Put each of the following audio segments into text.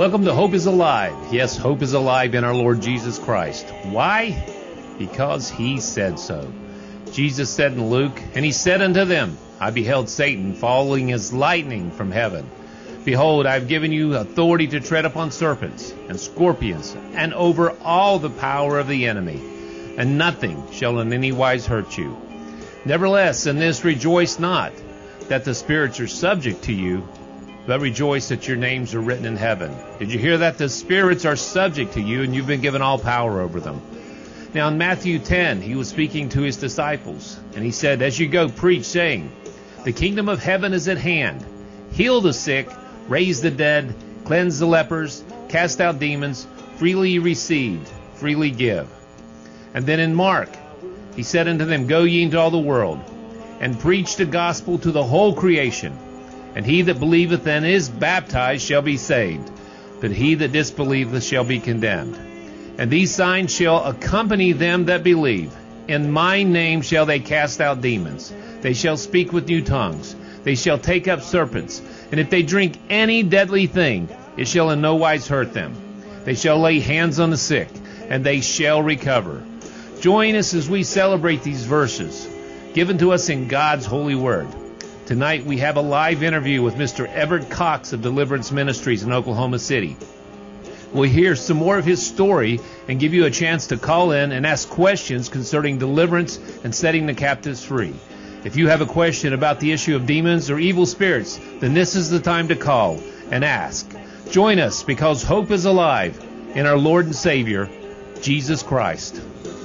Welcome to Hope is Alive. Yes, hope is alive in our Lord Jesus Christ. Why? Because He said so. Jesus said in Luke, "And He said unto them, I beheld Satan falling as lightning from heaven. Behold, I have given you authority to tread upon serpents and scorpions, and over all the power of the enemy, and nothing shall in any wise hurt you. Nevertheless, in this rejoice not, that the spirits are subject to you, but rejoice that your names are written in heaven." Did you hear that? The spirits are subject to you, and you've been given all power over them. Now in Matthew 10, He was speaking to His disciples, and He said, "As you go, preach, saying, the kingdom of heaven is at hand. Heal the sick, raise the dead, cleanse the lepers, cast out demons. Freely you received, freely give." And then in Mark, He said unto them, "Go ye into all the world, and preach the gospel to the whole creation. And he that believeth and is baptized shall be saved, but he that disbelieveth shall be condemned. And these signs shall accompany them that believe. In my name shall they cast out demons. They shall speak with new tongues. They shall take up serpents. And if they drink any deadly thing, it shall in no wise hurt them. They shall lay hands on the sick, and they shall recover." Join us as we celebrate these verses given to us in God's holy word. Tonight we have a live interview with Mr. Everett Cox of Deliverance Ministries in Oklahoma City. We'll hear some more of his story and give you a chance to call in and ask questions concerning deliverance and setting the captives free. If you have a question about the issue of demons or evil spirits, then this is the time to call and ask. Join us, because hope is alive in our Lord and Savior, Jesus Christ.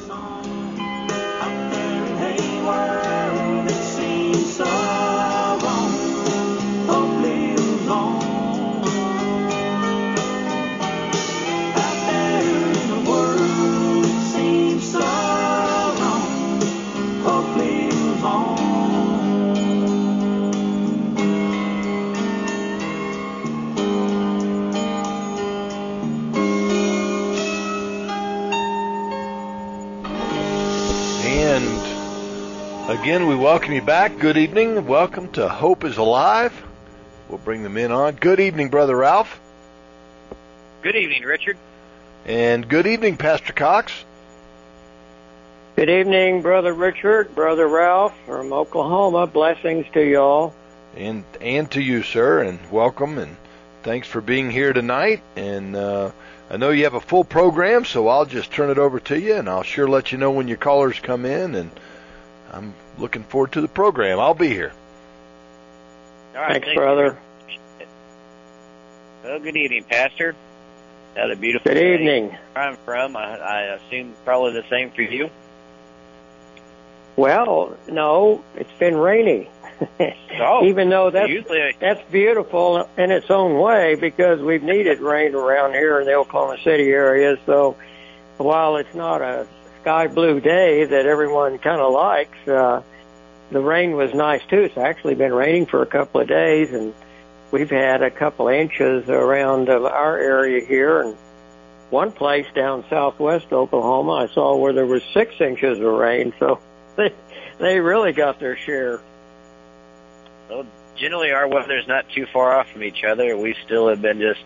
Again, we welcome you back. Good evening. Welcome to Hope is Alive. We'll bring them in on. Good evening, Brother Ralph. Good evening, Richard. And good evening, Pastor Cox. Good evening, Brother Richard, Brother Ralph from Oklahoma. Blessings to you all. And to you, sir, and welcome, and thanks for being here tonight. And I know you have a full program, so I'll just turn it over to you, and I'll sure let you know when your callers come in, and I'm looking forward to the program. I'll be here. All right, thanks, brother. Well, good evening, Pastor. Had a beautiful Good day. evening. Where I'm from, I assume probably the same for you. Well, no, it's been rainy. Oh, even though that's beautiful in its own way, because we've needed rain around here in the Oklahoma City area. So while it's not a sky blue day that everyone kind of likes, the rain was nice too. It's actually been raining for a couple of days, and we've had a couple inches around our area here. And one place down southwest Oklahoma, I saw where there was 6 inches of rain. So they really got their share. Well, generally our weather's not too far off from each other. We still have been just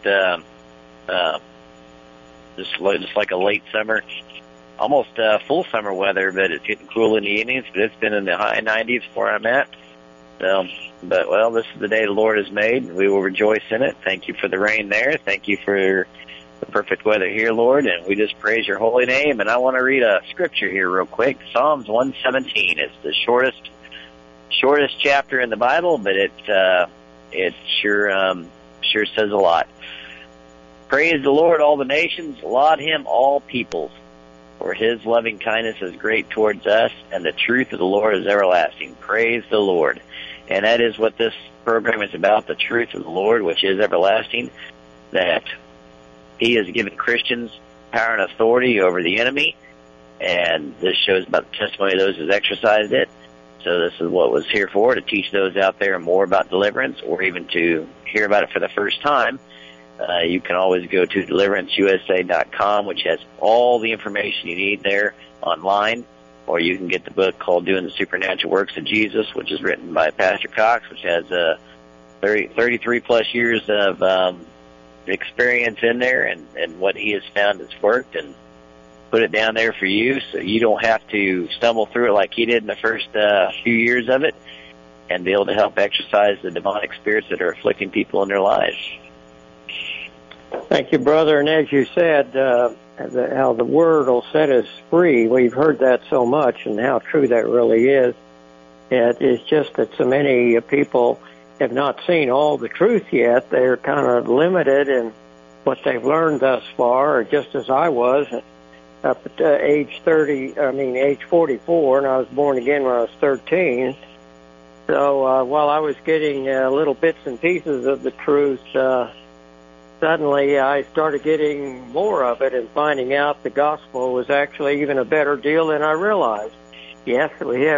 like a late summer, almost full summer weather, but it's getting cool in the evenings. But it's been in the high 90s where I'm at. But well, this is the day the Lord has made, and we will rejoice in it. Thank you for the rain there. Thank you for the perfect weather here, Lord, and we just praise your holy name. And I want to read a scripture here real quick. Psalms 117. It's the shortest chapter in the Bible, but it sure says a lot. Praise the Lord, all the nations. Laud him, all peoples. For his loving kindness is great towards us, and the truth of the Lord is everlasting. Praise the Lord. And that is what this program is about, the truth of the Lord, which is everlasting, that he has given Christians power and authority over the enemy, and this shows about the testimony of those who have exercised it. So this is what was here for, to teach those out there more about deliverance, or even to hear about it for the first time. You can always go to deliveranceusa.com, which has all the information you need there online, or you can get the book called Doing the Supernatural Works of Jesus, which is written by Pastor Cox, which has 33 plus years of experience in there and what he has found has worked, and put it down there for you so you don't have to stumble through it like he did in the first few years of it, and be able to help exercise the demonic spirits that are afflicting people in their lives. Thank you, brother. And as you said, how the word will set us free. We've heard that so much, and how true that really is. It's just that so many people have not seen all the truth yet. They're kind of limited in what they've learned thus far, or just as I was up at age 44, and I was born again when I was 13. So while I was getting little bits and pieces of the truth, suddenly I started getting more of it and finding out the gospel was actually even a better deal than I realized. Yes,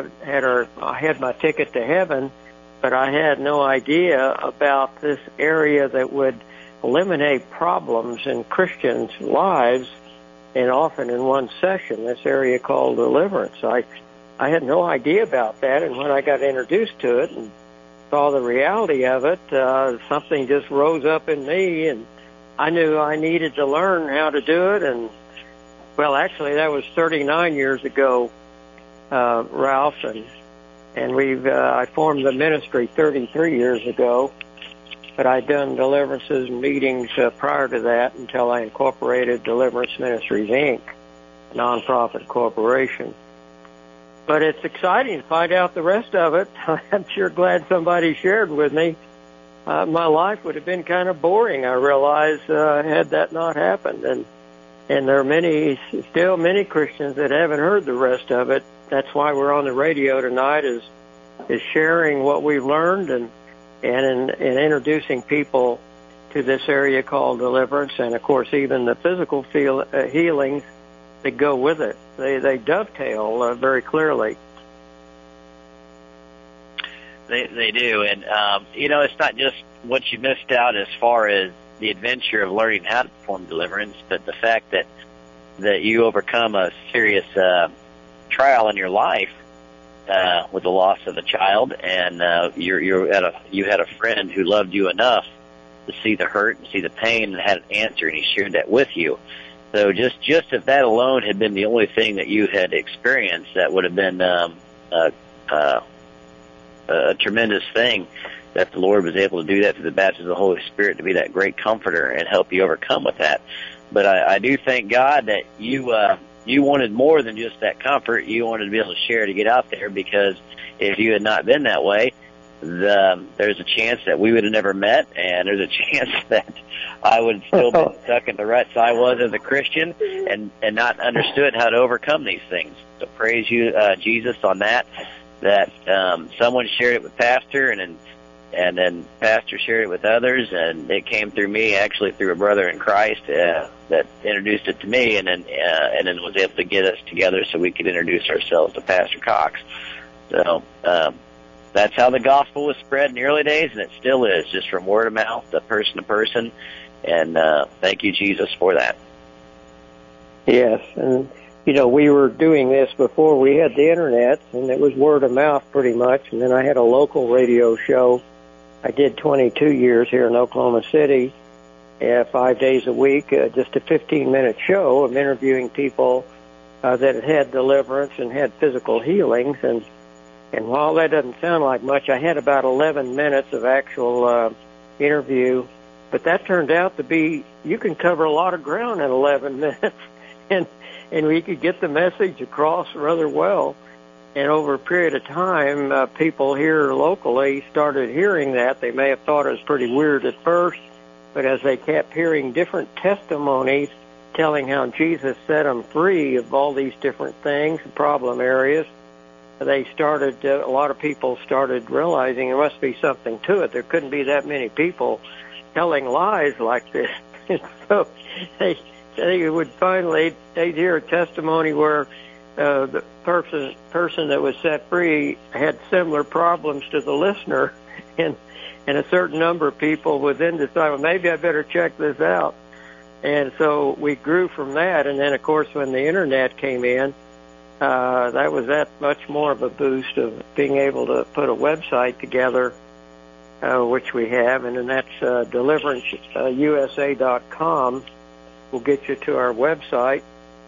I had my ticket to heaven, but I had no idea about this area that would eliminate problems in Christians' lives, and often in one session, this area called deliverance. I had no idea about that, and when I got introduced to it and saw the reality of it, something just rose up in me, and I knew I needed to learn how to do it. And, well, actually, that was 39 years ago, Ralph, and I formed the ministry 33 years ago, but I'd done deliverances and meetings prior to that until I incorporated Deliverance Ministries, Inc., a nonprofit corporation. But it's exciting to find out the rest of it. I'm sure glad somebody shared with me. My life would have been kind of boring, I realize, had that not happened. And there are still many Christians that haven't heard the rest of it. That's why we're on the radio tonight, is sharing what we've learned and introducing people to this area called deliverance, and of course even the physical healings that go with it. They dovetail very clearly. They do, and it's not just what you missed out as far as the adventure of learning how to perform deliverance, but the fact that you overcome a serious trial in your life with the loss of a child, and you had a friend who loved you enough to see the hurt and see the pain and had an answer, and he shared that with you. So just if that alone had been the only thing that you had experienced, that would have been a tremendous thing, that the Lord was able to do that through the baptism of the Holy Spirit, to be that great comforter and help you overcome with that. But I do thank God that you wanted more than just that comfort. You wanted to be able to share, to get out there, because if you had not been that way, there's a chance that we would have never met, and there's a chance that I would have still been stuck in the ruts I was as a Christian and not understood how to overcome these things. So praise you, Jesus, on that someone shared it with Pastor, and then Pastor shared it with others, and it came through me, actually through a brother in Christ that introduced it to me, and then was able to get us together so we could introduce ourselves to Pastor Cox. So that's how the gospel was spread in the early days, and it still is, just from word of mouth, person to person. And thank you, Jesus, for that. Yes, and we were doing this before we had the internet, and it was word of mouth pretty much. And then I had a local radio show. I did 22 years here in Oklahoma City, 5 days a week, just a 15-minute show of interviewing people that had deliverance and had physical healings. And while that doesn't sound like much, I had about 11 minutes of actual interview. But that turned out to be, you can cover a lot of ground in 11 minutes. And we could get the message across rather well. And over a period of time, people here locally started hearing that. They may have thought it was pretty weird at first, but as they kept hearing different testimonies telling how Jesus set them free of all these different things, problem areas, a lot of people started realizing there must be something to it. There couldn't be that many people telling lies like this. So they would finally, they'd hear a testimony where the person that was set free had similar problems to the listener, and a certain number of people would then decide, well, maybe I better check this out. And so we grew from that. And then, of course, when the internet came in, that was that much more of a boost of being able to put a website together which we have, and then that's DeliveranceUSA.com. Will get you to our website,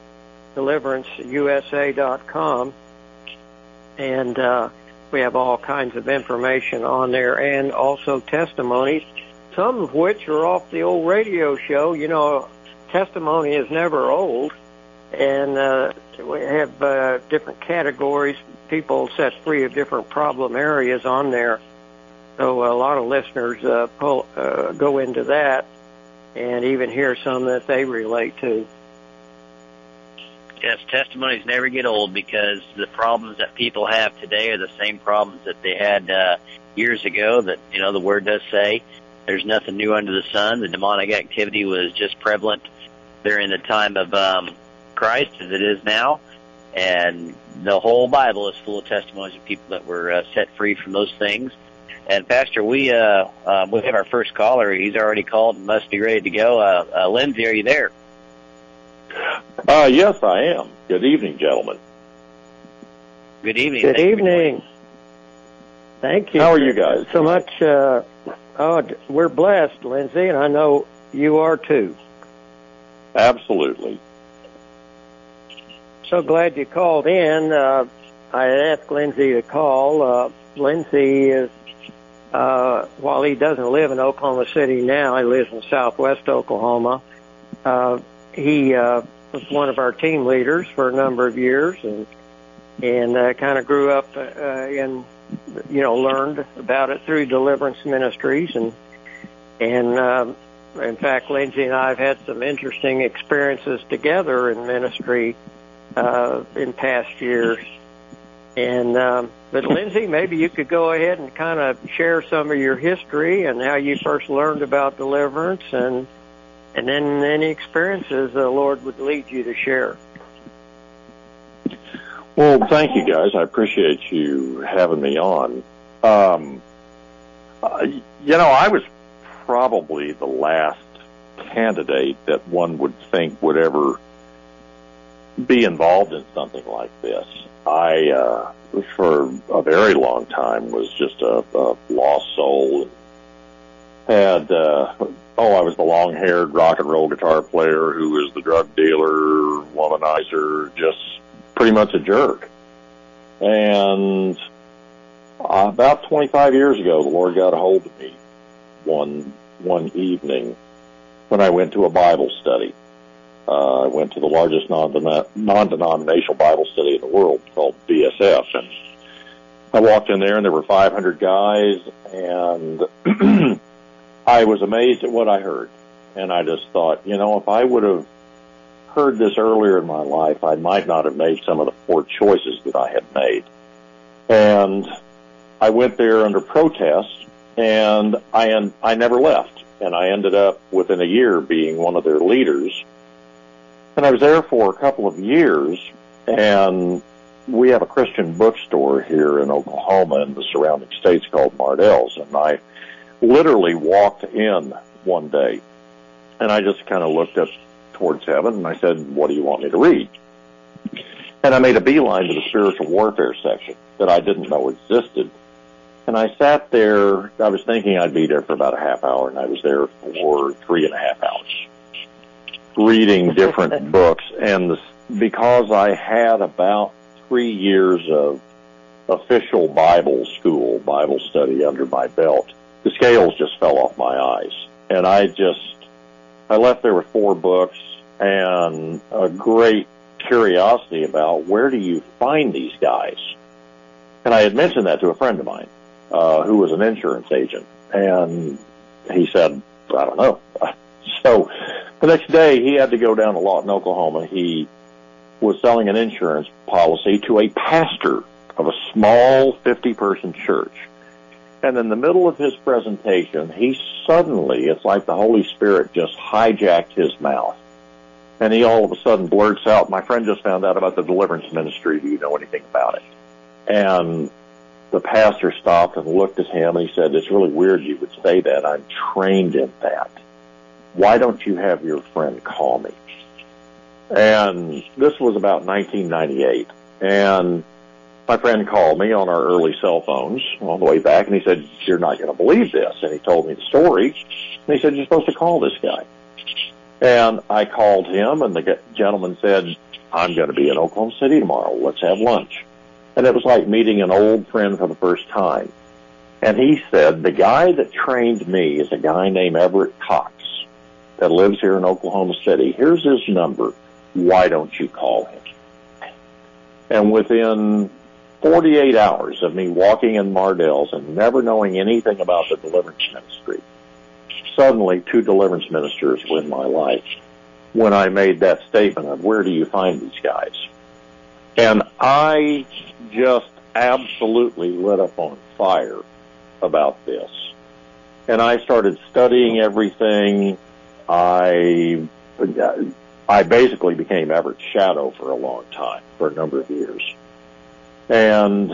DeliveranceUSA.com, and we have all kinds of information on there, and also testimonies, some of which are off the old radio show. You know, testimony is never old, and we have different categories, people set free of different problem areas on there. So a lot of listeners go into that and even hear some that they relate to. Yes, testimonies never get old, because the problems that people have today are the same problems that they had years ago. That, you know, the Word does say there's nothing new under the sun. The demonic activity was just prevalent during the time of Christ as it is now, and the whole Bible is full of testimonies of people that were set free from those things. And Pastor, we have our first caller. He's already called and must be ready to go. Lindsay, are you there? Yes, I am. Good evening, gentlemen. Good evening. Good evening. Thank you. How are you guys? So much. We're blessed, Lindsay, and I know you are too. Absolutely. So glad you called in. I asked Lindsay to call. Lindsay is, while he doesn't live in Oklahoma City now, he lives in southwest Oklahoma. He was one of our team leaders for a number of years, and kind of grew up and learned about it through Deliverance Ministries, and in fact, Lindsay and I have had some interesting experiences together in ministry in past years. And but Lindsay, maybe you could go ahead and kind of share some of your history and how you first learned about deliverance, and then any experiences the Lord would lead you to share. Well, thank you, guys. I appreciate you having me on. I was probably the last candidate that one would think would ever be involved in something like this. I, for a very long time, was just a lost soul. I was the long-haired rock and roll guitar player who was the drug dealer, womanizer, just pretty much a jerk. And about 25 years ago, the Lord got a hold of me one evening when I went to a Bible study. I went to the largest non-denominational Bible study in the world called BSF, and I walked in there and there were 500 guys, and I was amazed at what I heard. And I just thought, if I would have heard this earlier in my life, I might not have made some of the poor choices that I had made. And I went there under protest, and I never left. And I ended up within a year being one of their leaders. And I was there for a couple of years, and we have a Christian bookstore here in Oklahoma and the surrounding states called Mardell's. And I literally walked in one day, and I just kind of looked up towards heaven, and I said, "What do you want me to read?" And I made a beeline to the spiritual warfare section that I didn't know existed. And I sat there. I was thinking I'd be there for about a half hour, and I was there for 3.5 hours reading different books. And because I had about 3 years of official Bible school, Bible study under my belt, the scales just fell off my eyes. And I left there with 4 books and a great curiosity about where do you find these guys? And I had mentioned that to a friend of mine, who was an insurance agent. And he said, "I don't know." So the next day he had to go down to Lawton, Oklahoma. He was selling an insurance policy to a pastor of a small 50-person church. And in the middle of his presentation, it's like the Holy Spirit just hijacked his mouth. And he all of a sudden blurts out, "My friend just found out about the deliverance ministry. Do you know anything about it?" And the pastor stopped and looked at him, and he said, "It's really weird you would say that. I'm trained in that. Why don't you have your friend call me?" And this was about 1998. And my friend called me on our early cell phones on the way back, and he said, "You're not going to believe this." And he told me the story. And he said, "You're supposed to call this guy." And I called him, and the gentleman said, "I'm going to be in Oklahoma City tomorrow. Let's have lunch." And it was like meeting an old friend for the first time. And he said, "The guy that trained me is a guy named Everett Cox that lives here in Oklahoma City. Here's his number. Why don't you call him?" And within 48 hours of me walking in Mardel's and never knowing anything about the deliverance ministry, suddenly 2 deliverance ministers were in my life when I made that statement of, "Where do you find these guys?" And I just absolutely lit up on fire about this. And I started studying everything. I basically became Everett's shadow for a long time, for a number of years. And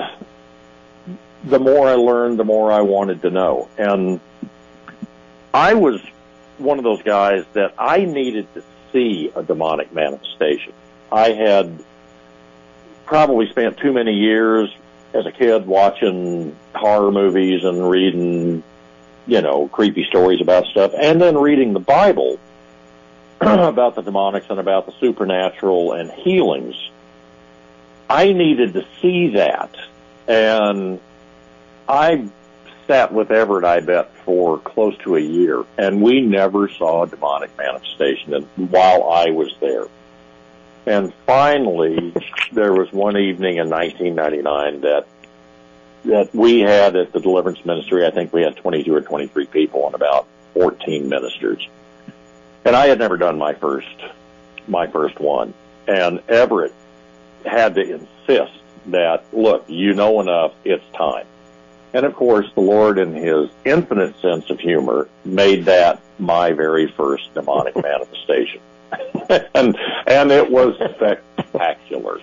the more I learned, the more I wanted to know. And I was one of those guys that I needed to see a demonic manifestation. I had probably spent too many years as a kid watching horror movies and reading, creepy stories about stuff, and then reading the Bible about the demonics and about the supernatural and healings. I needed to see that. And I sat with Everett, I bet, for close to a year, and we never saw a demonic manifestation while I was there. And finally, there was one evening in 1999 that we had at the deliverance ministry. I think we had 22 or 23 people and about 14 ministers. And I had never done my first one. And Everett had to insist that, "Look, you know enough, it's time." And of course, the Lord, in his infinite sense of humor, made that my very first demonic manifestation. and it was spectacular.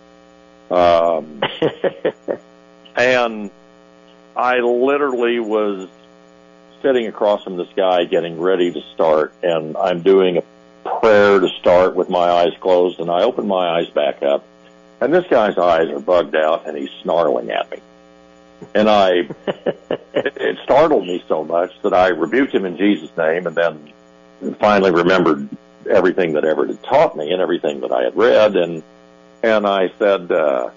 And I literally was sitting across from this guy getting ready to start, and I'm doing a prayer to start with my eyes closed, and I open my eyes back up, and this guy's eyes are bugged out, and he's snarling at me. And it startled me so much that I rebuked him in Jesus' name, and then finally remembered everything that Everett had taught me and everything that I had read, and I said,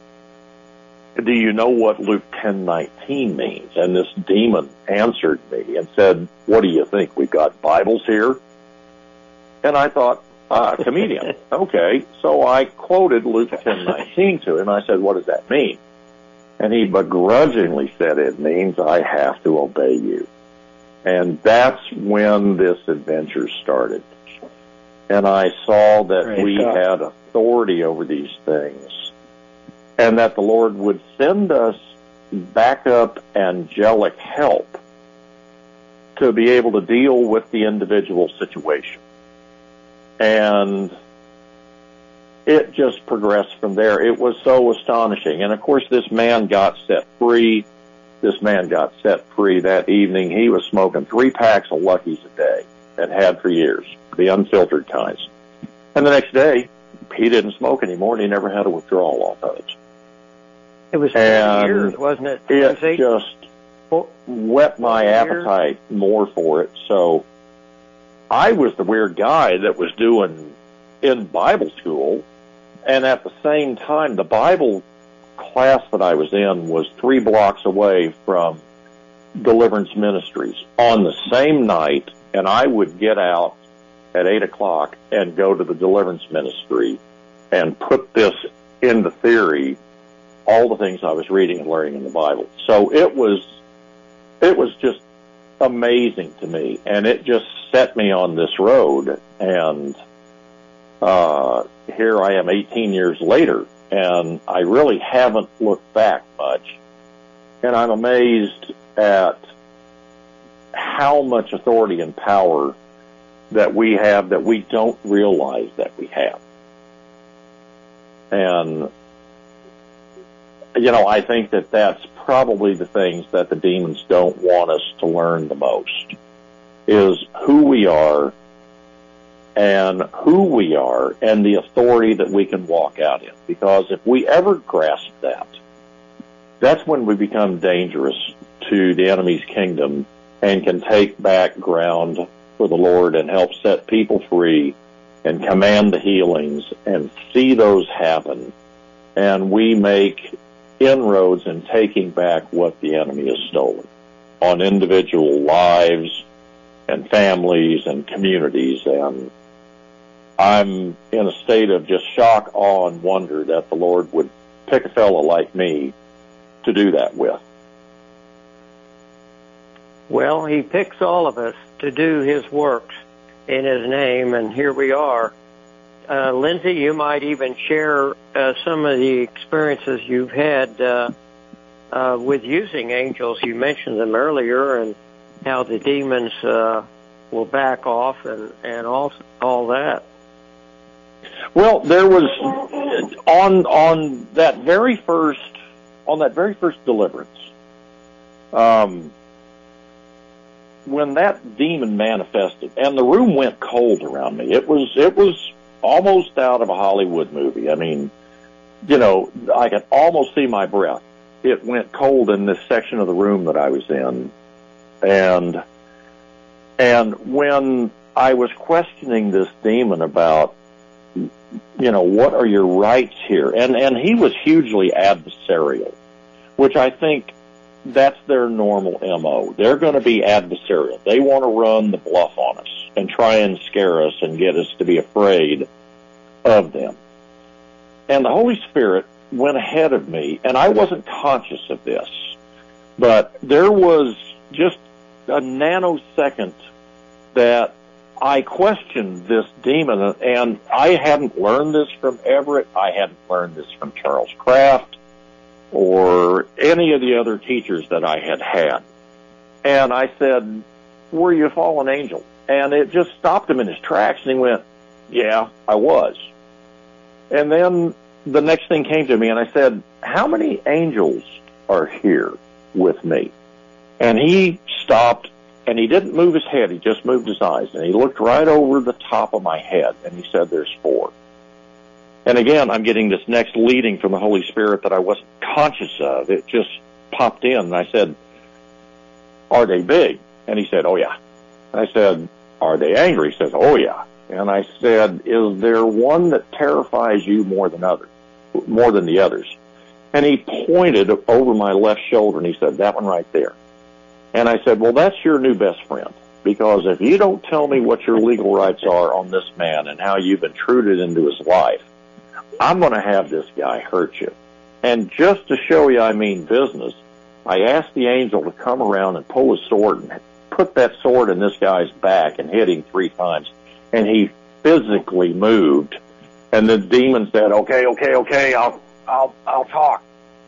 "Do you know what Luke 10:19 means?" And this demon answered me and said, "What do you think? We've got Bibles here?" And I thought, comedian. Okay. So I quoted Luke 10:19 to him. I said, "What does that mean?" And he begrudgingly said, "It means I have to obey you." And that's when this adventure started. And I saw that we had authority over these things, and that the Lord would send us backup angelic help to be able to deal with the individual situation. And it just progressed from there. It was so astonishing. And of course, this man got set free. This man got set free that evening. He was smoking 3 packs of Luckies a day and had for years, the unfiltered kinds. And the next day, he didn't smoke anymore, and he never had a withdrawal off of it. It was 4 years, wasn't it? It just whet my appetite more for it. So I was the weird guy that was doing in Bible school, and at the same time, the Bible class that I was in was 3 blocks away from Deliverance Ministries on the same night, and I would get out at 8 o'clock and go to the Deliverance Ministry and put this into theory, all the things I was reading and learning in the Bible. So it was just amazing to me, and it just set me on this road. And here I am 18 years later, and I really haven't looked back much. And I'm amazed at how much authority and power that we have that we don't realize that we have. And, I think that that's probably the things that the demons don't want us to learn the most, is who we are and the authority that we can walk out in. Because if we ever grasp that, that's when we become dangerous to the enemy's kingdom and can take back ground for the Lord and help set people free and command the healings and see those happen. And we make inroads in taking back what the enemy has stolen on individual lives and families and communities. And I'm in a state of just shock, awe, and wonder that the Lord would pick a fellow like me to do that with. Well, he picks all of us to do his works in his name, and here we are. Lindsay, you might even share some of the experiences you've had with using angels. You mentioned them earlier, and how the demons will back off and all that. Well, there was on that very first deliverance, when that demon manifested and the room went cold around me. It was almost out of a Hollywood movie. I mean, you know, I could almost see my breath. It went cold in this section of the room that I was in, and when I was questioning this demon about, you know, what are your rights here? And he was hugely adversarial, which I think that's their normal MO. They're going to be adversarial. They want to run the bluff on us and try and scare us and get us to be afraid of them. And the Holy Spirit went ahead of me, and I wasn't conscious of this, but there was just a nanosecond that I questioned this demon, and I hadn't learned this from Everett. I hadn't learned this from Charles Kraft or any of the other teachers that I had had. And I said, were you a fallen angel? And it just stopped him in his tracks, and he went, yeah, I was. And then the next thing came to me, and I said, how many angels are here with me? And he stopped, and he didn't move his head. He just moved his eyes, and he looked right over the top of my head, and he said, there's 4. And again, I'm getting this next leading from the Holy Spirit that I wasn't conscious of. It just popped in, and I said, are they big? And he said, oh, yeah. And I said, are they angry? He says, oh, yeah. And I said, is there one that terrifies you more than the others? And he pointed over my left shoulder, and he said, that one right there. And I said, well, that's your new best friend, because if you don't tell me what your legal rights are on this man and how you've intruded into his life, I'm going to have this guy hurt you. And just to show you I mean business, I asked the angel to come around and pull his sword and put that sword in this guy's back and hit him 3 times. And he physically moved. And the demon said, okay, I'll talk.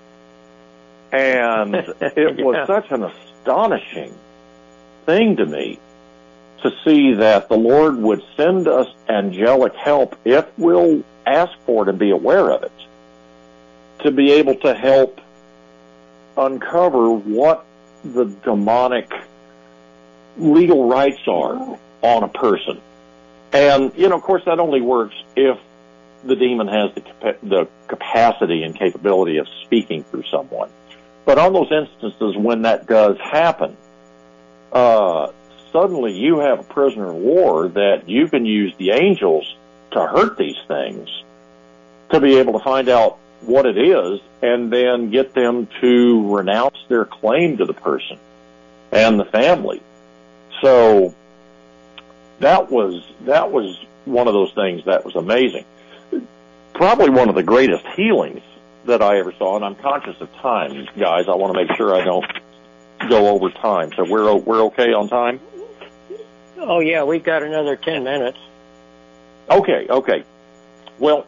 And it was such an astonishing thing to me to see that the Lord would send us angelic help if we'll ask for it and be aware of it, to be able to help uncover what the demonic legal rights are on a person. And, you know, of course, that only works if the demon has the capacity and capability of speaking through someone. But on those instances when that does happen, suddenly you have a prisoner of war that you can use the angels to hurt these things, to be able to find out what it is, and then get them to renounce their claim to the person and the family. So that was one of those things that was amazing. Probably one of the greatest healings that I ever saw, and I'm conscious of time, guys. I want to make sure I don't go over time. So we're okay on time? Oh, yeah, we've got another 10 minutes. Okay. Well,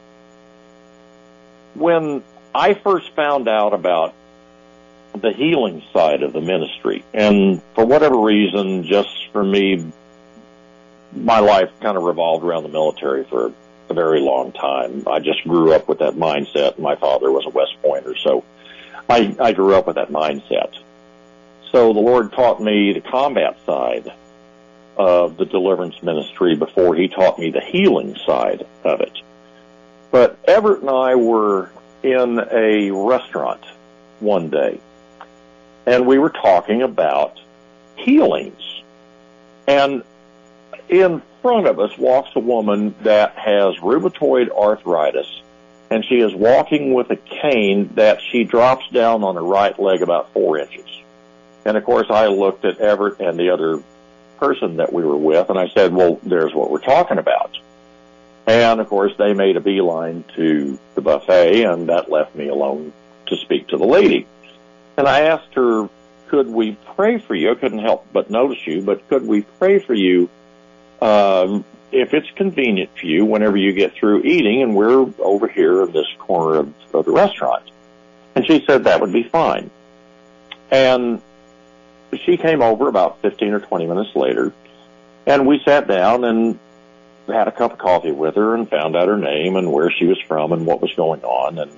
when I first found out about the healing side of the ministry, and for whatever reason, just for me, my life kind of revolved around the military for a very long time. I just grew up with that mindset. My father was a West Pointer, so I grew up with that mindset. So the Lord taught me the combat side of the deliverance ministry before he taught me the healing side of it. But Everett and I were in a restaurant one day, and we were talking about healings. And in front of us walks a woman that has rheumatoid arthritis, and she is walking with a cane that she drops down on her right leg about 4 inches. And, of course, I looked at Everett and the other person that we were with, and I said, well, there's what we're talking about. And, of course, they made a beeline to the buffet, and that left me alone to speak to the lady. And I asked her, could we pray for you? I couldn't help but notice you, but could we pray for you if it's convenient for you whenever you get through eating, and we're over here in this corner of the restaurant? And she said that would be fine. And she came over about 15 or 20 minutes later, and we sat down and had a cup of coffee with her and found out her name and where she was from and what was going on.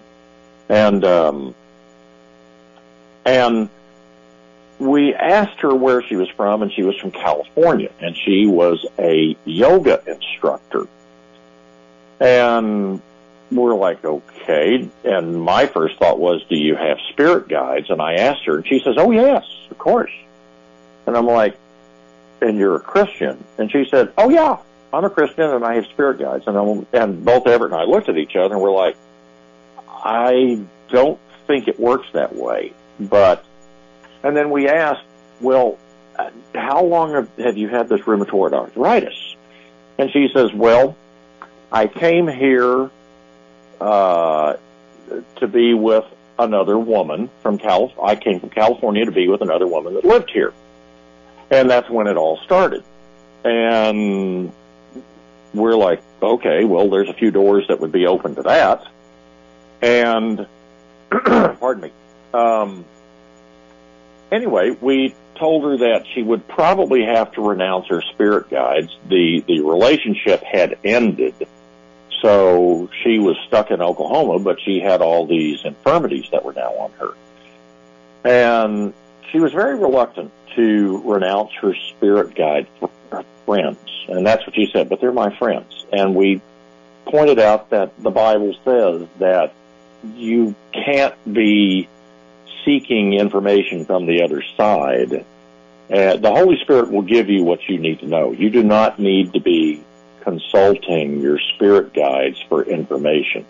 And we asked her where she was from, and she was from California, and she was a yoga instructor. And we're like, okay. And my first thought was, do you have spirit guides? And I asked her, and she says, oh, yes, of course. And I'm like, and you're a Christian? And she said, oh, yeah, I'm a Christian, and I have spirit guides. And both Everett and I looked at each other, and we're like, I don't think it works that way. And then we asked, well, how long have you had this rheumatoid arthritis? And she says, well, I came here to be with another woman from I came from California to be with another woman that lived here. And that's when it all started. And we're like, okay, well, there's a few doors that would be open to that. And, pardon me, anyway, we told her that she would probably have to renounce her spirit guides. The relationship had ended, so she was stuck in Oklahoma, but she had all these infirmities that were now on her. And she was very reluctant to renounce her spirit guide for her friends. And that's what she said, but they're my friends. And we pointed out that the Bible says that you can't be seeking information from the other side. The Holy Spirit will give you what you need to know. You do not need to be consulting your spirit guides for information.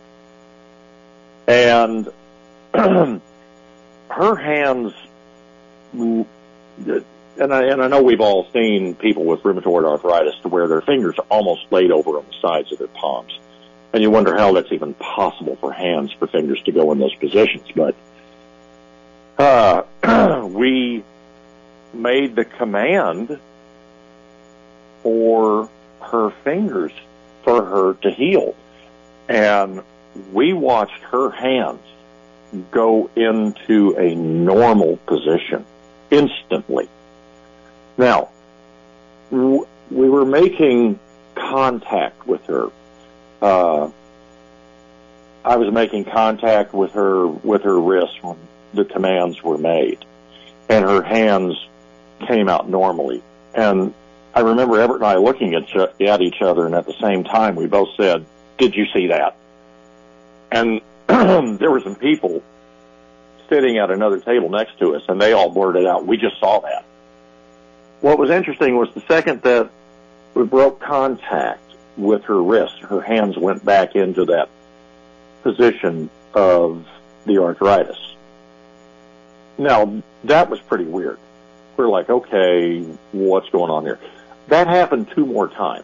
And her hands, and I know we've all seen people with rheumatoid arthritis to where their fingers are almost laid over on the sides of their palms. And you wonder how that's even possible for fingers to go in those positions. But we made the command for her fingers for her to heal. And we watched her hands go into a normal position instantly. Now, we were making contact with her. I was making contact with her wrist when the commands were made, and her hands came out normally. And I remember Everett and I looking at each other, and at the same time we both said, "Did you see that?" And there were some people sitting at another table next to us, and they all blurted out, "We just saw that." What was interesting was the second that we broke contact with her wrist, her hands went back into that position of the arthritis. Now, that was pretty weird. We're like, okay, what's going on here? That happened 2 more times.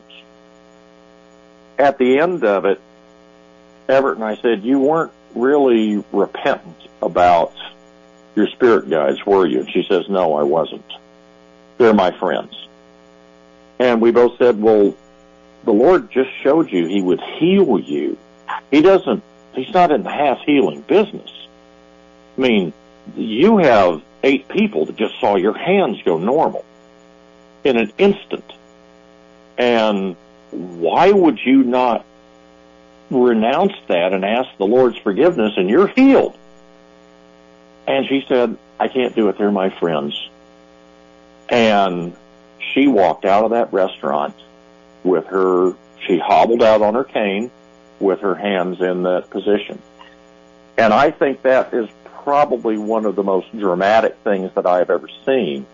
At the end of it, Everett and I said, you weren't really repentant about your spirit guides, were you? And she says, no, I wasn't. They're my friends. And we both said, well, the Lord just showed you He would heal you. He's not in the half-healing business. I mean, you have 8 people that just saw your hands go normal in an instant. And why would you not renounce that and ask the Lord's forgiveness and you're healed? And she said, I can't do it. They're my friends. And she walked out of that restaurant with she hobbled out on her cane with her hands in that position. And I think that is probably one of the most dramatic things that I have ever seen.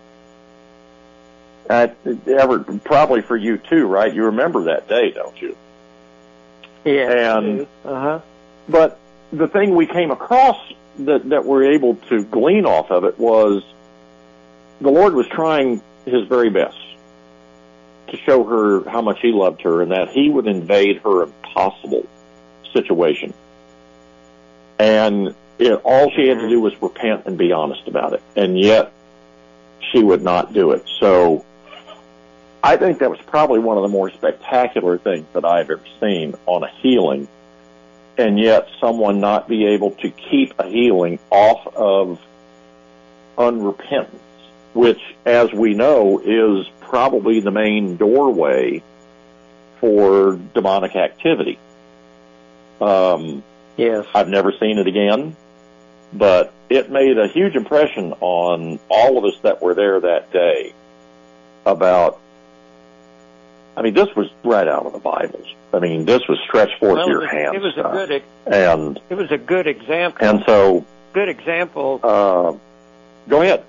Probably for you too, right? You remember that day, don't you? Yeah. And but the thing we came across that we're able to glean off of it was the Lord was trying his very best to show her how much he loved her and that he would invade her impossible situation. And all she had to do was repent and be honest about it. And yet she would not do it. So I think that was probably one of the more spectacular things that I've ever seen on a healing. And yet someone not be able to keep a healing off of unrepentance, which, as we know, is probably the main doorway for demonic activity. Yes. I've never seen it again, but it made a huge impression on all of us that were there that day about, I mean, this was right out of the Bible. I mean, this was stretch forth your hands. It was a good example. And so, good example. Go ahead.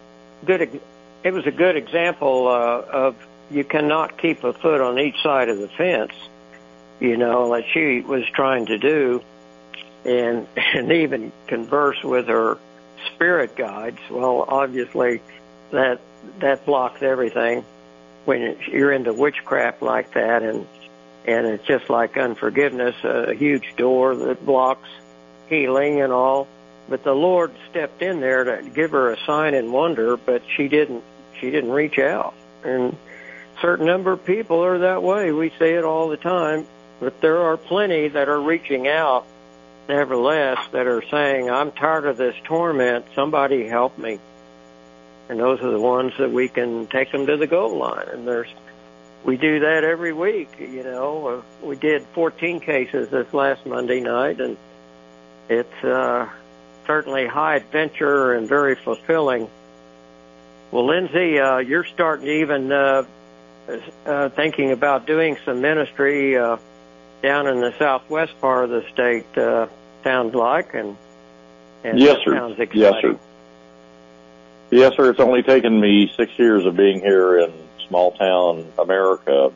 It was a good example of you cannot keep a foot on each side of the fence, like she was trying to do, and even converse with her spirit guides. Well, obviously, that blocks everything when you're into witchcraft like that, and it's just like unforgiveness, a huge door that blocks healing and all. But the Lord stepped in there to give her a sign and wonder, but she didn't reach out. And a certain number of people are that way. We say it all the time, but there are plenty that are reaching out, nevertheless, that are saying, I'm tired of this torment. Somebody help me. And those are the ones that we can take them to the goal line. And we do that every week. We did 14 cases this last Monday night, and it's certainly high adventure and very fulfilling. Well, Lindsay, you're starting to even thinking about doing some ministry down in the southwest part of the state, sounds like, and yes, sir. Sounds exciting. Yes, sir. Yes, sir. It's only taken me 6 years of being here in small town America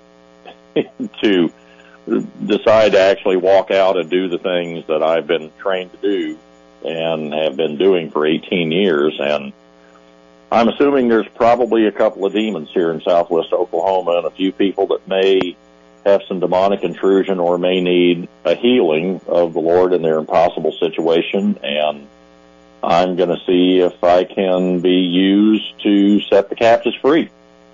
to decide to actually walk out and do the things that I've been trained to do and have been doing for 18 years. And I'm assuming there's probably a couple of demons here in southwest Oklahoma and a few people that may have some demonic intrusion or may need a healing of the Lord in their impossible situation. And I'm going to see if I can be used to set the captives free.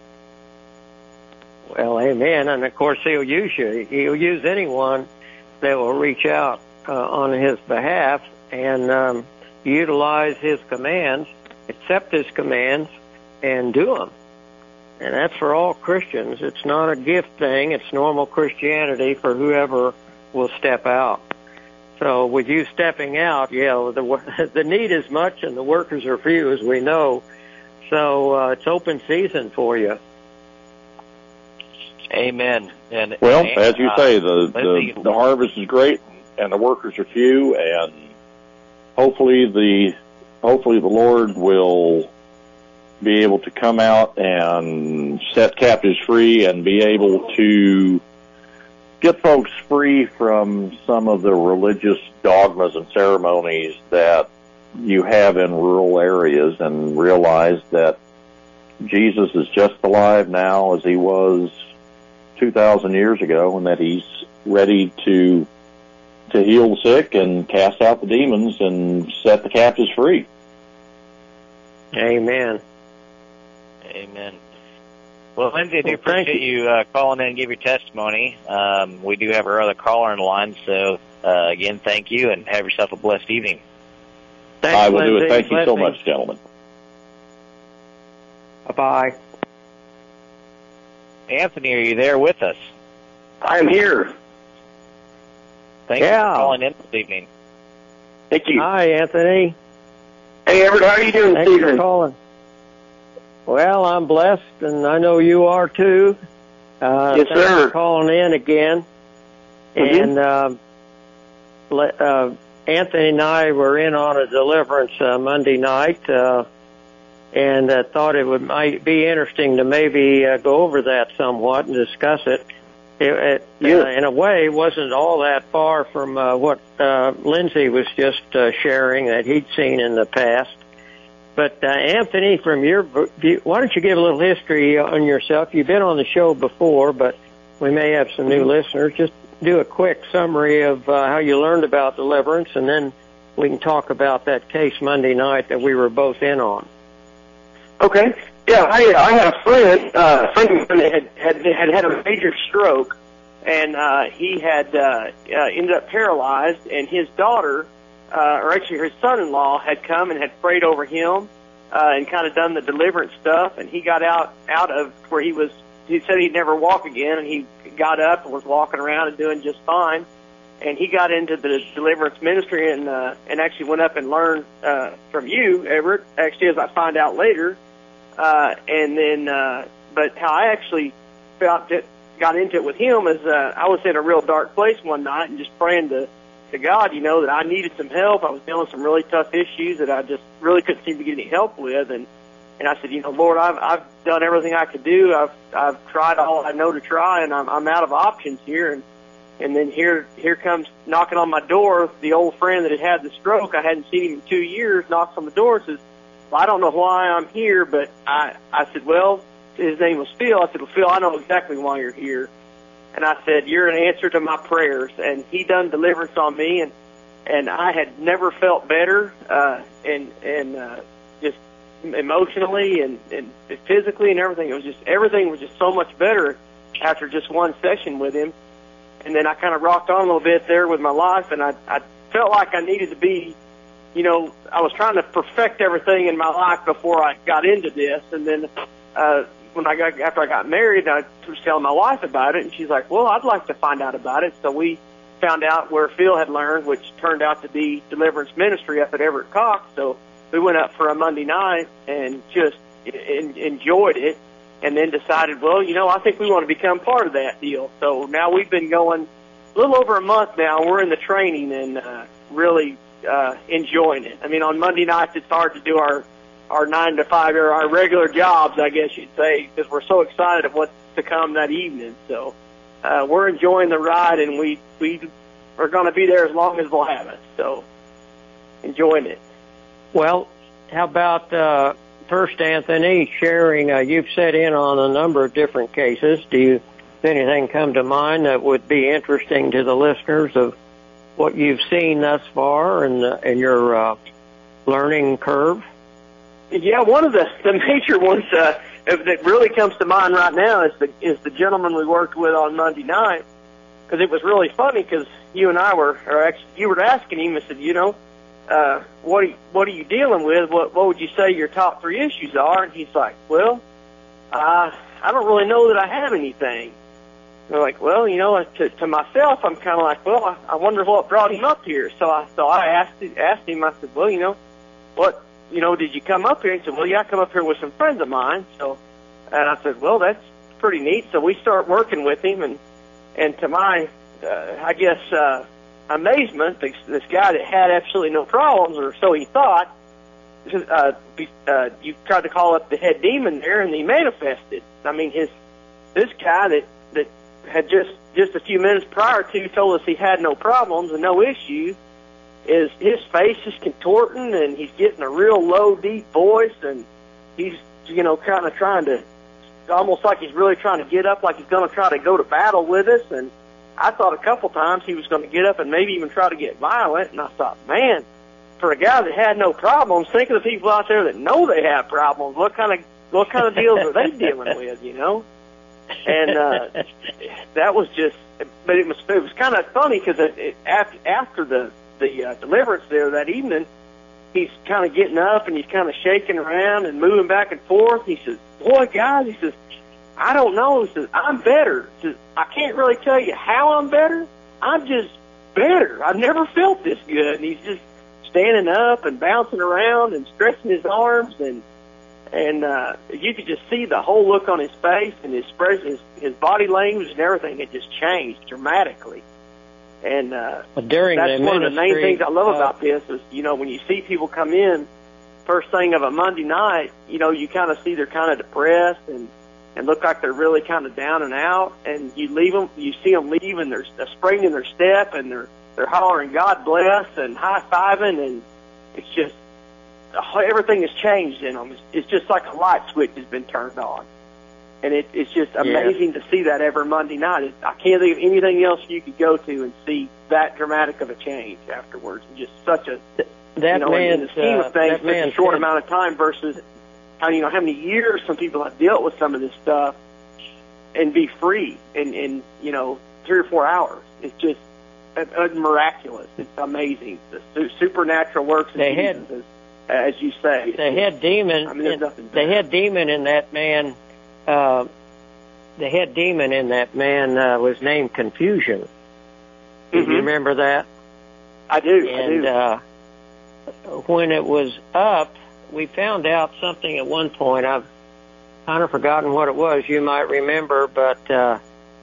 Well, amen. And, of course, he'll use you. He'll use anyone that will reach out on his behalf and utilize his commands, accept his commands, and do them. And that's for all Christians. It's not a gift thing. It's normal Christianity for whoever will step out. So with you stepping out, the need is much and the workers are few, as we know. So it's open season for you. Amen. As you say, the harvest is great and the workers are few, and hopefully the Lord will be able to come out and set captives free and be able to get folks free from some of the religious dogmas and ceremonies that you have in rural areas, and realize that Jesus is just alive now as he was 2,000 years ago, and that he's ready to heal the sick and cast out the demons and set the captives free. Amen. Amen. Well, Lindsay, I do appreciate you calling in and give your testimony. We do have our other caller on the line, so again, thank you, and have yourself a blessed evening. Thanks, I will Lindsay. do it. Thank you so much, gentlemen. Bye-bye. Anthony, are you there with us? I'm here. Thanks for calling in this evening. Thank you. Hi, Anthony. Hey, Everett, how are you doing Thanks this evening? for calling. Well, I'm blessed, and I know you are too. Yes, thanks sir. for calling in again. Mm-hmm. And Anthony and I were in on a deliverance Monday night, and thought it might be interesting to maybe go over that somewhat and discuss it. In a way, wasn't all that far from what Lindsay was just sharing that he'd seen in the past. But Anthony, from your view, why don't you give a little history on yourself? You've been on the show before, but we may have some new listeners. Just do a quick summary of how you learned about deliverance, and then we can talk about that case Monday night that we were both in on. Okay. Yeah, I had a friend of mine that had a major stroke, and he had ended up paralyzed, and his daughter, or actually his son-in-law, had come and had prayed over him and kind of done the deliverance stuff, and he got out of where he said he'd never walk again, and he got up and was walking around and doing just fine. And he got into the deliverance ministry and actually went up and learned from you, Everett, actually, as I find out later. And then, but how I actually got into it with him is I was in a real dark place one night and just praying to God, that I needed some help. I was dealing with some really tough issues that I just really couldn't seem to get any help with. And I said, Lord, I've done everything I could do. I've tried all I know to try, and I'm out of options here. And then here comes knocking on my door the old friend that had the stroke. I hadn't seen him in 2 years. Knocks on the door and says, well, I don't know why I'm here, but I said, well, his name was Phil. I said, well, Phil, I know exactly why you're here. And I said, you're an answer to my prayers. And he done deliverance on me, and I had never felt better, and just emotionally and physically and everything. Everything was just so much better after just one session with him. And then I kind of rocked on a little bit there with my life, and I felt like I needed to be, I was trying to perfect everything in my life before I got into this. And then after I got married, I was telling my wife about it, and she's like, well, I'd like to find out about it. So we found out where Phil had learned, which turned out to be deliverance ministry up at Everett Cox. So we went up for a Monday night and just enjoyed it, and then decided, well, I think we want to become part of that deal. So now we've been going a little over a month now. We're in the training and really enjoying it. I mean, on Monday nights, it's hard to do our 9 to 5 or our regular jobs, I guess you'd say, because we're so excited of what's to come that evening. So we're enjoying the ride, and we are going to be there as long as they'll have us. So enjoying it. Well, how about first, Anthony, sharing, you've set in on a number of different cases. Does anything come to mind that would be interesting to the listeners of what you've seen thus far in your learning curve? Yeah, one of the major ones that really comes to mind right now is the gentleman we worked with on Monday night, because it was really funny because you and I you were asking him, I said, what are you dealing with? What would you say your top 3 issues are? And he's like, well, I don't really know that I have anything. And I'm like, well, to myself, I'm kind of like, well, I wonder what brought him up here. So I asked him, I said, well, what, did you come up here? And he said, well, yeah, I come up here with some friends of mine. And I said, well, that's pretty neat. So we start working with him, and to my, amazement, this guy that had absolutely no problems, or so he thought, you tried to call up the head demon there, and he manifested. I mean, this guy that had just a few minutes prior to told us he had no problems and no issues, his face is contorting, and he's getting a real low, deep voice, and he's kind of trying to, almost like he's really trying to get up, like he's going to try to go to battle with us. And I thought a couple times he was going to get up and maybe even try to get violent. And I thought, man, for a guy that had no problems, think of the people out there that know they have problems. What kind of deals are they dealing with, And that was just, but it was kind of funny because after the deliverance there that evening, he's kind of getting up and he's kind of shaking around and moving back and forth. He says, boy, guys, he says, I don't know. He says, I'm better. He says, I can't really tell you how I'm better. I'm just better. I've never felt this good. And he's just standing up and bouncing around and stretching his arms, and you could just see the whole look on his face and his body language and everything. It just changed dramatically. And during that's the one of the main ministry, things I love about this is, you know, when you see people come in first thing of a Monday night, you know, you kind of see they're kind of depressed and look like they're really kind of down and out. And you see them leave, and there's a spring in their step, and they're hollering "God bless" and high fiving, and it's just everything has changed in them. It's just like a light switch has been turned on, and it's just amazing to see that every Monday night. I can't think of anything else you could go to and see that dramatic of a change afterwards. And just such a that you know, in the scheme of things, such a short amount of time versus how many years some people have dealt with some of this stuff and be free in 3 or 4 hours. It's just miraculous. It's amazing. The supernatural works of Jesus, as you say. The head demon. I mean, there's nothing. The head demon in that man. The head demon in that man was named Confusion. Do you remember that? I do. And when it was up, we found out something at one point. I've kind of forgotten what it was. You might remember, but it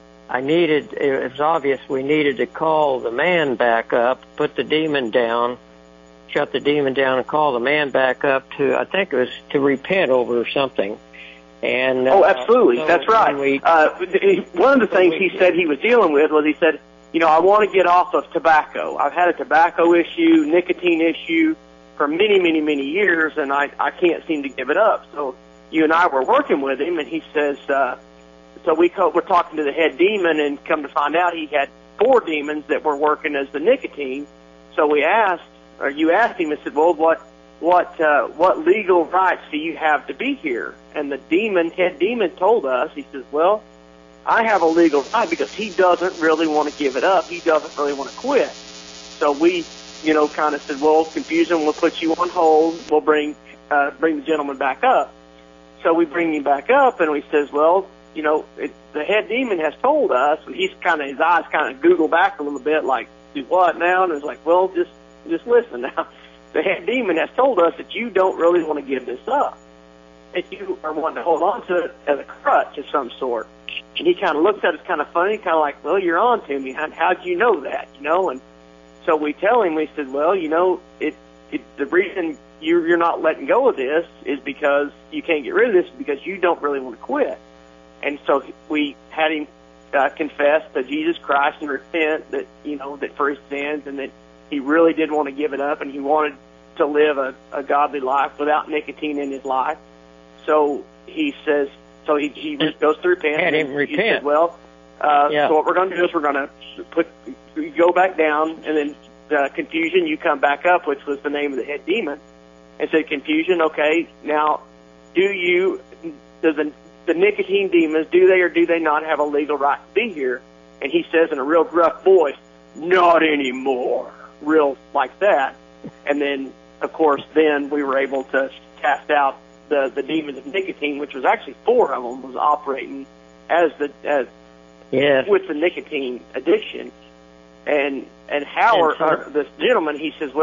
was obvious we needed to call the man back up, put the demon down, shut the demon down, and call the man back up to, I think it was to repent over something. And absolutely. So that's right. One of the things he said he was dealing with was he said, I want to get off of tobacco. I've had a tobacco issue, nicotine issue for many, many, many years, and I can't seem to give it up. So you and I were working with him, and he says, so we're talking to the head demon, and come to find out he had 4 demons that were working as the nicotine. So you asked him and said, well, what legal rights do you have to be here? And the head demon told us, he says, well, I have a legal right because he doesn't really want to give it up. He doesn't really want to quit. So we, kind of said, well, Confusion, we'll put you on hold. We'll bring the gentleman back up. So we bring him back up, and he says, well, the head demon has told us, and his eyes kind of Google back a little bit, like, do what now? And it's like, well, just listen now. The head demon has told us that you don't really want to give this up, that you are wanting to hold on to it as a crutch of some sort. And he kind of looks at us kind of funny, kind of like, well, you're on to me. How'd you know that? And so we tell him, we said, well, the reason you're not letting go of this is because you can't get rid of this because you don't really want to quit. And so we had him confess to Jesus Christ and repent that, that for his sins, and that he really did want to give it up, and he wanted to live a godly life without nicotine in his life. So he says, he goes through repent. Had him repent. He said, well, so what we're going to do is we're going to go back down, and then Confusion, you come back up, which was the name of the head demon, and said, Confusion, okay, now, does the nicotine demons, do they or do they not have a legal right to be here? And he says in a real gruff voice, not anymore, real like that. And then, of course, then we were able to cast out the demons of nicotine, which was actually 4 of them was operating with the nicotine addiction. And Howard, this gentleman, he says,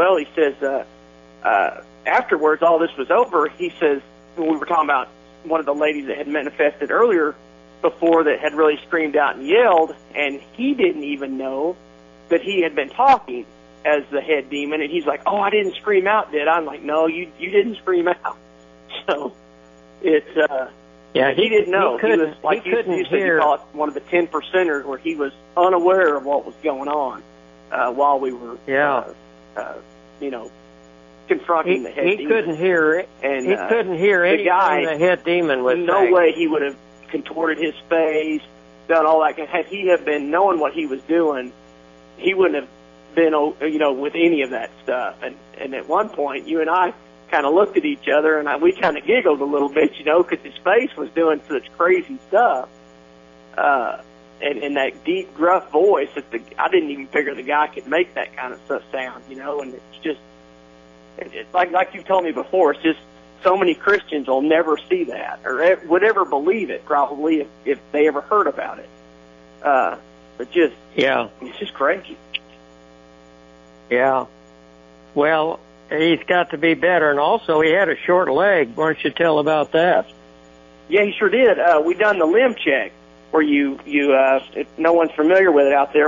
afterwards, all this was over, he says, when we were talking about one of the ladies that had manifested earlier before that had really screamed out and yelled, and he didn't even know that he had been talking as the head demon, and he's like, oh, I didn't scream out, did I? I'm like, no, you didn't scream out. So it's he didn't know. He was like you said, you call it one of the 10%ers where he was unaware of what was going on while we were confronting the head demon. He couldn't hear it. And he couldn't hear anything the head demon was saying. No way he would have contorted his face, done all that. Had he have been knowing what he was doing, he wouldn't have been, with any of that stuff. And at one point, you and I kind of looked at each other, and we kind of giggled a little bit, because his face was doing such crazy stuff. And that deep, gruff voice, I didn't even figure the guy could make that kind of stuff sound, and it's just, it's like you've told me before, it's just so many Christians will never see that or would ever believe it, probably, if they ever heard about it. But just, it's just crazy. Yeah. Well, he's got to be better, and also he had a short leg. Why don't you tell about that? Yeah, he sure did. We done the limb check, where you if no one's familiar with it out there, we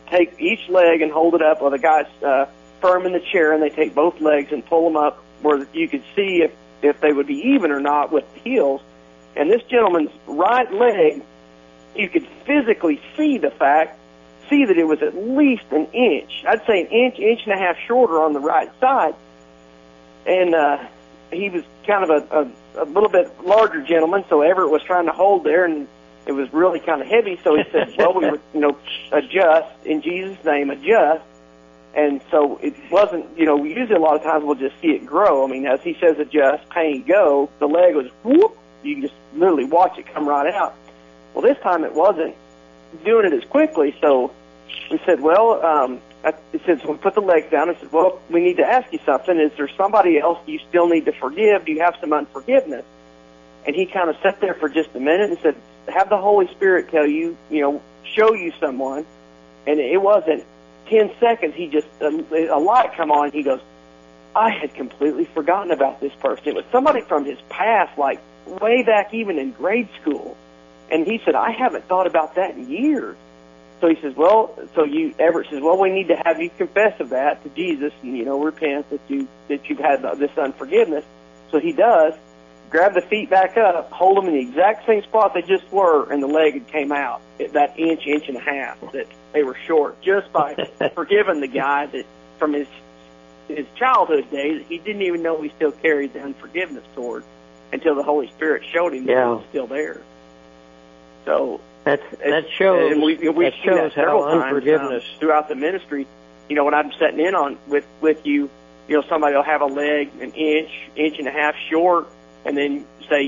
take each leg and hold it up while the guy's firm in the chair, and they take both legs and pull them up where you could see if they would be even or not with the heels. And this gentleman's right leg, you could physically see that it was at least an inch. I'd say an inch and a half shorter on the right side. And he was kind of a little bit larger gentleman, so Everett was trying to hold there, and it was really kind of heavy. So he said, well, we would, adjust, in Jesus' name, adjust. And so it wasn't, usually a lot of times we'll just see it grow. I mean, as he says adjust, pain, go, the leg was whoop. You can just literally watch it come right out. Well, this time it wasn't doing it as quickly, so we said, well, it said, so we put the legs down and said, well, we need to ask you something. Is there somebody else you still need to forgive? Do you have some unforgiveness? And he kind of sat there for just a minute and said, have the Holy Spirit tell you, show you someone. And it wasn't 10 seconds. He just, a light come on, and he goes, I had completely forgotten about this person. It was somebody from his past, like way back even in grade school. And he said, I haven't thought about that in years. So he says, Everett says, well, we need to have you confess of that to Jesus and, repent that you've had this unforgiveness. So he does, grab the feet back up, hold them in the exact same spot they just were, and the leg came out at that inch and a half that they were short, just by forgiving the guy that from his childhood days, he didn't even know he still carried the unforgiveness toward until the Holy Spirit showed him that it was still there. So that shows, and we've that seen that several how unforgiveness times throughout the ministry. When I'm sitting in on with you, somebody will have a leg an inch and a half short, and then say,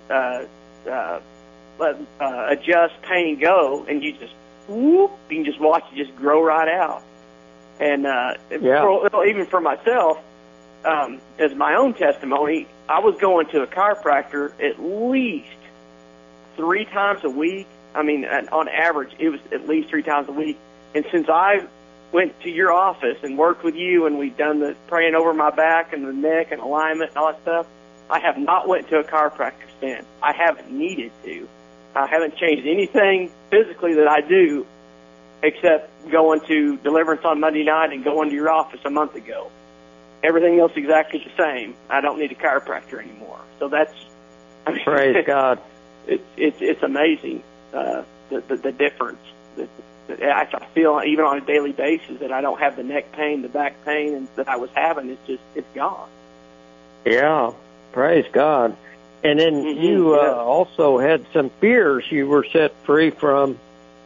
adjust, pain, go, and you just whoop, you can just watch it just grow right out. And even for myself, as my own testimony, I was going to a chiropractor at least 3 times a week. I mean, on average, it was at least 3 times a week. And since I went to your office and worked with you, and we've done the praying over my back and the neck and alignment and all that stuff, I have not went to a chiropractor since. I haven't needed to. I haven't changed anything physically that I do except going to Deliverance on Monday night and going to your office a month ago. Everything else exactly the same. I don't need a chiropractor anymore. So that's, praise God. It's amazing the difference that I feel even on a daily basis, that I don't have the neck pain, the back pain, and that I was having. It's gone. Yeah, praise God. And then you also had some fears you were set free from.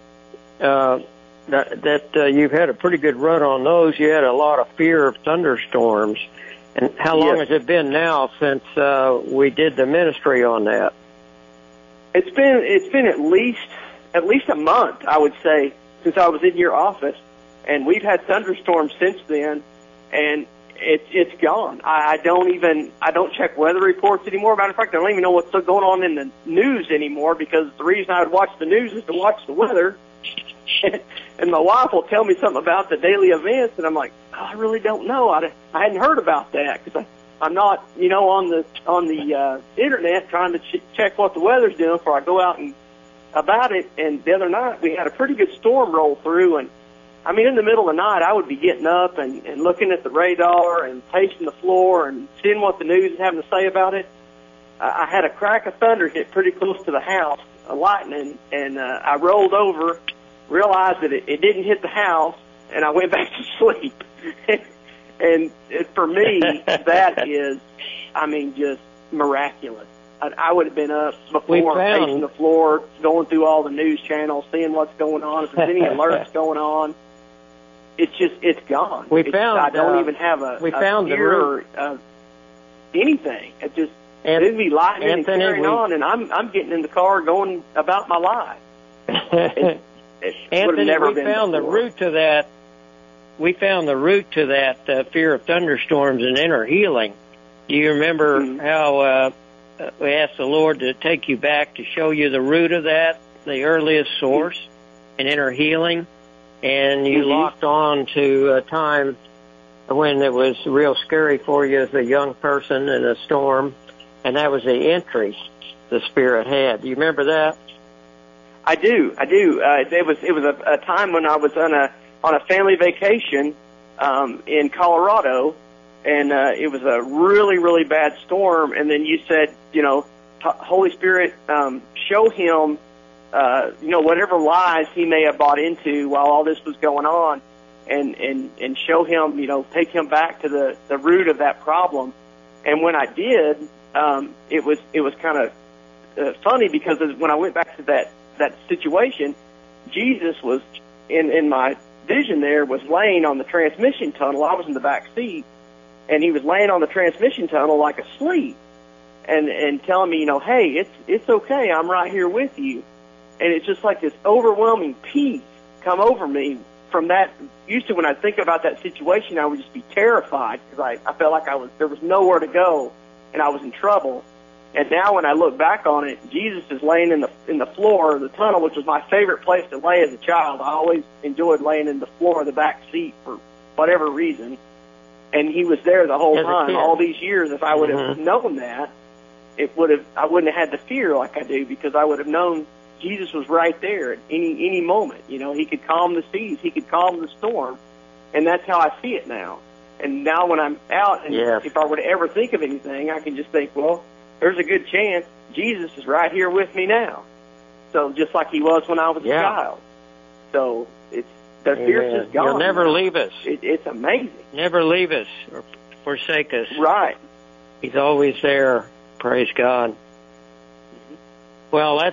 That you've had a pretty good run on those. You had a lot of fear of thunderstorms. And how long has it been now since we did the ministry on that? It's been at least a month, I would say, since I was in your office, and we've had thunderstorms since then, and it's gone. I don't check weather reports anymore. Matter of fact, I don't even know what's going on in the news anymore, because the reason I would watch the news is to watch the weather. And my wife will tell me something about the daily events, and I'm like, I really don't know. I hadn't heard about that, because I'm not, on the internet trying to check what the weather's doing before I go out and about it. And the other night we had a pretty good storm roll through, and I mean, in the middle of the night, I would be getting up and looking at the radar and pacing the floor and seeing what the news is having to say about it. I had a crack of thunder hit pretty close to the house, a lightning, and I rolled over, realized that it didn't hit the house, and I went back to sleep. And for me, that is, just miraculous. I would have been up before, pacing the floor, going through all the news channels, seeing what's going on, if there's any alerts going on. It's gone. I don't even have a fear of anything. It'd be lightning and carrying on, and I'm getting in the car going about my life. Anthony, we found the root to that. We found the root to that fear of thunderstorms and inner healing. Do you remember how we asked the Lord to take you back to show you the root of that, the earliest source, in inner healing? And you locked on to a time when it was real scary for you as a young person in a storm, and that was the entry the Spirit had. Do you remember that? I do. It was a time when I was on on a family vacation in Colorado, and it was a really, really bad storm. And then you said, Holy Spirit, show him, whatever lies he may have bought into while all this was going on, and show him, take him back to the root of that problem. And when I did, it was kind of funny, because when I went back to that situation, Jesus was in my vision there, was laying on the transmission tunnel. I was in the back seat, and he was laying on the transmission tunnel like asleep, and telling me, hey, it's okay, I'm right here with you. And it's just like this overwhelming peace come over me from that. Used to, when I think about that situation, I would just be terrified, because I felt like there was nowhere to go, and I was in trouble. And now when I look back on it, Jesus is laying in the floor of the tunnel, which was my favorite place to lay as a child. I always enjoyed laying in the floor of the back seat for whatever reason. And he was there the whole time, all these years. If I would have known that, I wouldn't have had the fear like I do, because I would have known Jesus was right there at any moment. He could calm the seas, he could calm the storm, and that's how I see it now. And now when I'm out, and if I were to ever think of anything, I can just think, well, there's a good chance Jesus is right here with me now. So just like he was when I was a child. So the fear's just gone. He'll never leave us. It's amazing. Never leave us or forsake us. Right. He's always there. Praise God. Well,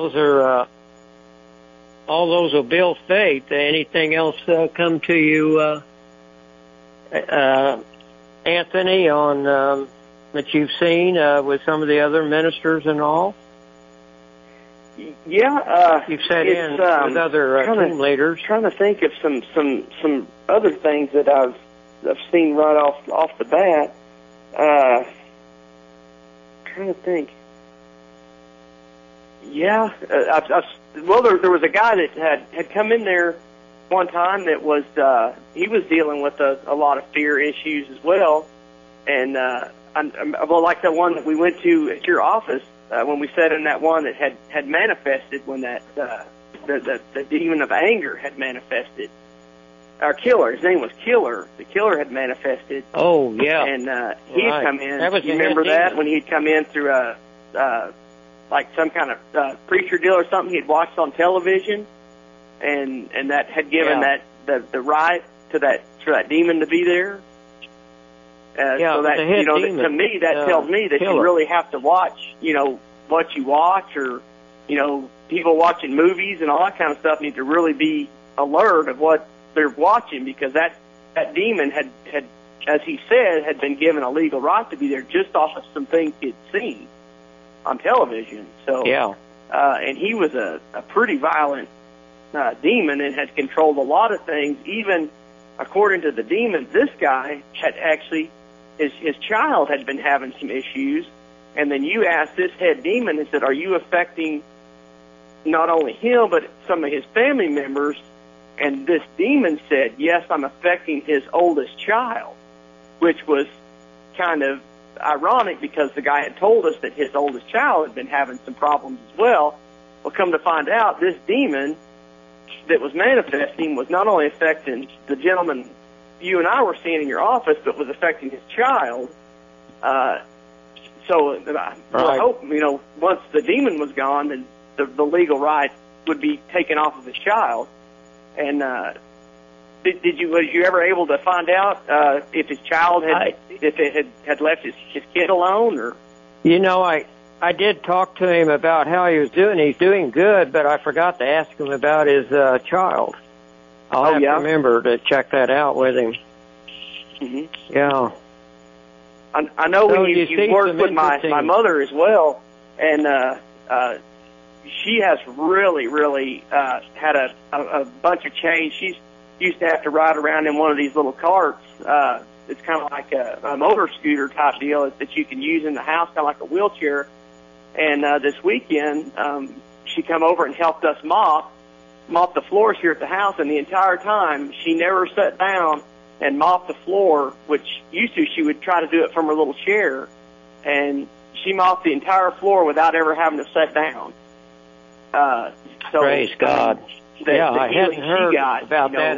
all those will build faith. Anything else come to you, Anthony, on that you've seen with some of the other ministers and all? Yeah, you've sat in with other team leaders. Trying to think of some other things that I've seen right off the bat. Trying to think. Yeah, there was a guy that had come in there one time that was he was dealing with a lot of fear issues as well, and like the one that we went to at your office when we sat in that one that had manifested when that the demon of anger had manifested. Our killer, his name was Killer. The killer had manifested. Oh yeah, and he had come in. You remember that when he'd come in through like some kind of preacher deal or something he'd watched on television, and that had given the right to that demon to be there. So that demon, to me that tells me that you really have to watch, what you watch, or people watching movies and all that kind of stuff need to really be alert of what they're watching, because that demon had, as he said, had been given a legal right to be there just off of some things he'd seen on television. So and he was a pretty violent demon and had controlled a lot of things. Even according to the demon, this guy had actually his child had been having some issues, and then you asked this head demon and said, "Are you affecting not only him but some of his family members?" And this demon said, "Yes, I'm affecting his oldest child," which was kind of ironic, because the guy had told us that his oldest child had been having some problems as well. Well, come to find out, this demon that was manifesting was not only affecting the gentleman you and I were seeing in your office, but was affecting his child. So I hope, once the demon was gone, then the legal right would be taken off of his child. And was you ever able to find out if his child had left his kid alone? Or I did talk to him about how he was doing. He's doing good, but I forgot to ask him about his child. I'll have to remember to check that out with him. Mm-hmm. Yeah. I know when you worked with my mother as well, and she has really, really had a bunch of change. She's used to have to ride around in one of these little carts. It's kind of like a motor scooter type deal that you can use in the house, kind of like a wheelchair. And this weekend, she come over and helped us mop the floors here at the house, and the entire time she never sat down and mopped the floor, which used to she would try to do it from her little chair, and she mopped the entire floor without ever having to sit down. So praise God. I hadn't heard about that.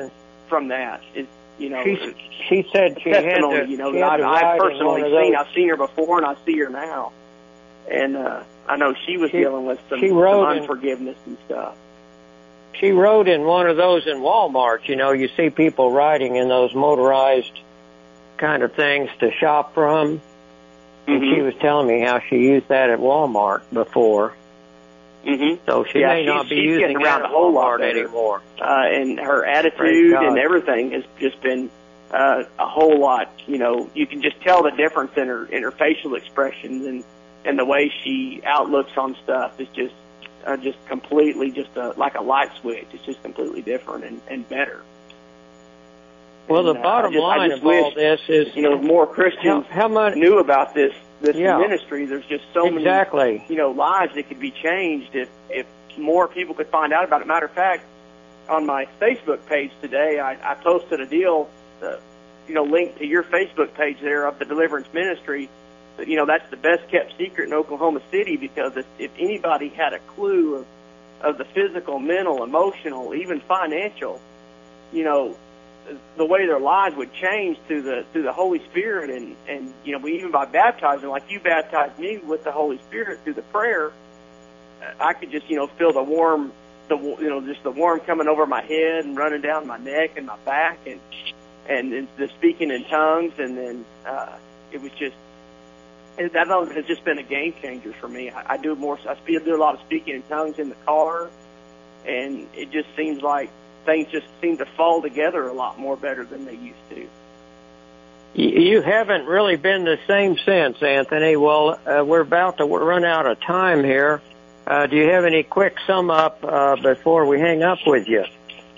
from that. It's, you know, she said she testimony, had to, you know, she that had to I've ride personally in one of seen. those. I've seen her before, and I see her now. And I know she was dealing with some unforgiveness and stuff. She rode in one of those in Walmart. You know, you see people riding in those motorized kind of things to shop from. And she was telling me how she used that at Walmart before. So she may not be using around that a whole lot lot anymore. And her attitude and everything has just been a whole lot. You know, you can just tell the difference in her facial expressions and the way she outlooks on stuff is just completely like a light switch. It's just completely different and better. Well, the bottom line of all this is, you know, more Christians knew about this ministry. There's just so many, you know, lives that could be changed if more people could find out about it. Matter of fact, on my Facebook page today, I posted a deal, you know, linked to your Facebook page there of the Deliverance Ministry. You know, that's the best kept secret in Oklahoma City, because if anybody had a clue of the physical, mental, emotional, even financial, you know, the way their lives would change through the Holy Spirit, and you know, even by baptizing, like you baptized me with the Holy Spirit through the prayer, I could just, you know, feel the warm coming over my head and running down my neck and my back, and the speaking in tongues, and then it was just. That has just been a game changer for me. I do a lot of speaking in tongues in the car, and it just seems like things just seem to fall together a lot more better than they used to. You haven't really been the same since, Anthony. Well, we're about to run out of time here. Do you have any quick sum up before we hang up with you?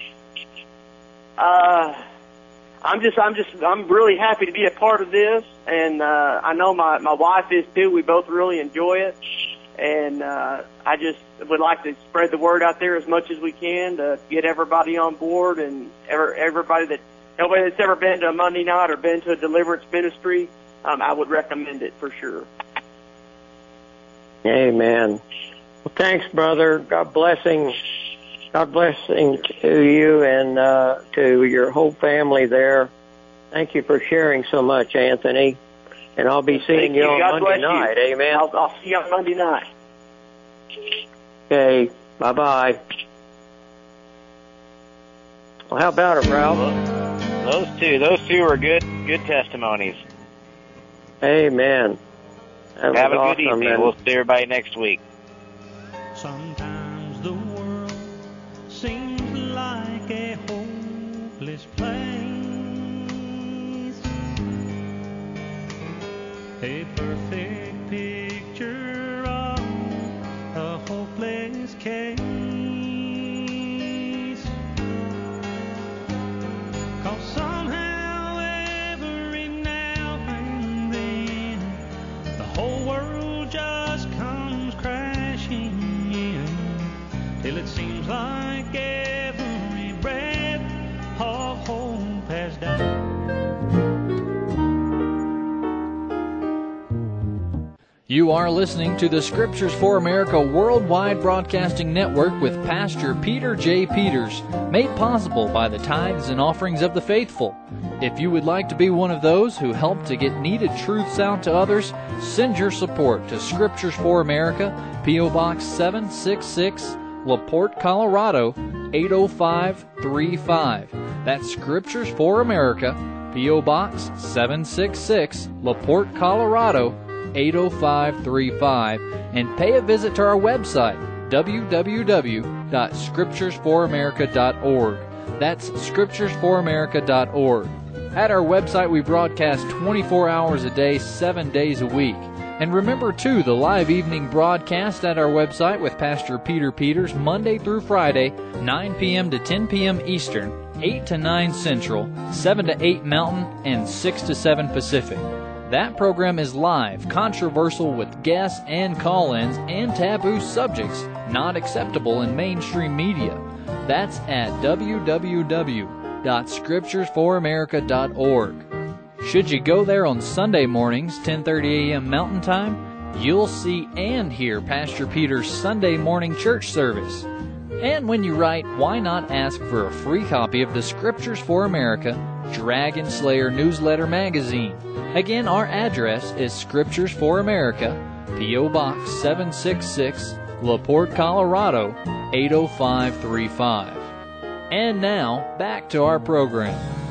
I'm really happy to be a part of this, and I know my wife is too. We both really enjoy it, and I just would like to spread the word out there as much as we can to get everybody on board, and nobody that's ever been to a Monday night or been to a deliverance ministry, I would recommend it for sure. Amen. Well, thanks, brother. God blessing to you and to your whole family there. Thank you for sharing so much, Anthony. And I'll be seeing you on Monday night. Amen. I'll see you on Monday night. Okay. Bye-bye. Well, how about it, Ralph? Those two are good testimonies. Amen. Have a good evening. We'll see everybody next week. Sometimes the world seems like a hopeless place, a perfect picture of a hopeless case. 'Cause somehow every now and then the whole world just comes crashing in, till it seems like every breath of hope has died. You are listening to the Scriptures for America Worldwide Broadcasting Network with Pastor Peter J. Peters, made possible by the tithes and offerings of the faithful. If you would like to be one of those who help to get needed truths out to others, send your support to Scriptures for America, P.O. Box 766, LaPorte, Colorado, 80535. That's Scriptures for America, P.O. Box 766, LaPorte, Colorado, 80535, and pay a visit to our website, www.scripturesforamerica.org. That's scripturesforamerica.org. At our website, we broadcast 24 hours a day, 7 days a week. And remember, too, the live evening broadcast at our website with Pastor Peter Peters, Monday through Friday, 9 p.m. to 10 p.m. Eastern, 8 to 9 Central, 7 to 8 Mountain, and 6 to 7 Pacific. That program is live, controversial with guests and call-ins, and taboo subjects not acceptable in mainstream media. That's at www.scripturesforamerica.org. Should you go there on Sunday mornings, 10:30 a.m. Mountain Time, you'll see and hear Pastor Peter's Sunday morning church service. And when you write, why not ask for a free copy of the Scriptures for America Dragon Slayer Newsletter Magazine? Again, our address is Scriptures for America, P.O. Box 766, LaPorte, Colorado 80535. And now, back to our program.